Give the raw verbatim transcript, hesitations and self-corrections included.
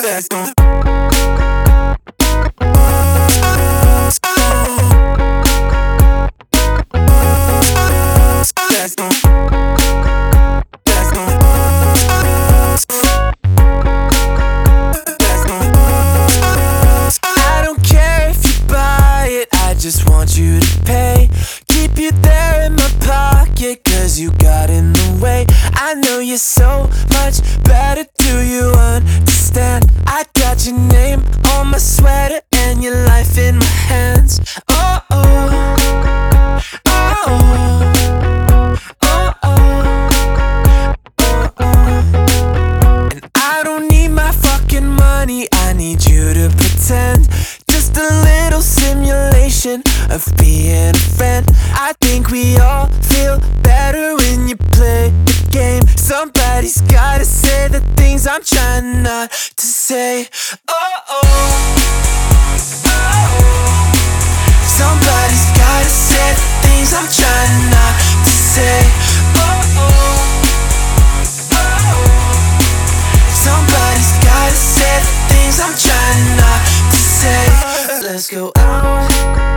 Let's go. Let's go. Let's go. Let's go. I don't care if you buy it, I just want you to pay. Keep you there in my pocket, cause you got in the way. I know you're so much better, do you understand? I got your name on my sweater and your life in my hands. Oh, oh, oh, oh. Oh, oh, oh, oh. And I don't need my fucking money, I need you to pretend. Just a little simulation of being a friend. I think we all feel better when you play the game. Somebody's gotta say the things I'm trying not to say. Oh, oh, oh, oh. Somebody's gotta say the things I'm trying not to say. Oh, oh, oh, oh. Somebody's gotta say the things I'm trying not to say. Let's go out.